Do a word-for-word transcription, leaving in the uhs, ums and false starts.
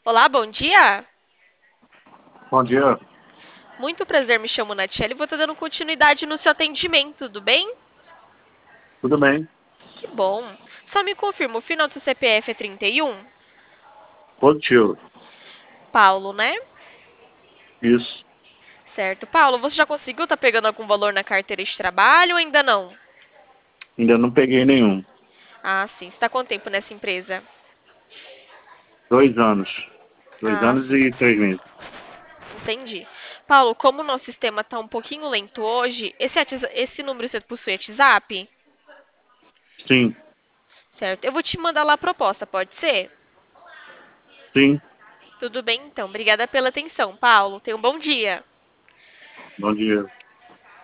Olá, bom dia. Bom dia, Muito prazer, me chamo Natiele e vou estar dando continuidade no seu atendimento, tudo bem? tudo bem? Que bom. Só me confirma, o final do seu C P F é trinta e um? Positivo. Paulo, né? Isso. Certo. Paulo, você já conseguiu estar pegando algum valor na carteira de trabalho ou ainda não? Ainda não peguei nenhum. Ah, sim. Você está quanto tempo nessa empresa? Dois anos. Dois Ah, anos sim. e três meses. Entendi. Paulo, como o nosso sistema está um pouquinho lento hoje, esse, atiza- esse número você possui WhatsApp? Sim, Certo. Eu vou te mandar lá a proposta, pode ser? sim. Tudo bem, então. Obrigada pela atenção, Paulo. Tenha um bom dia. Bom dia.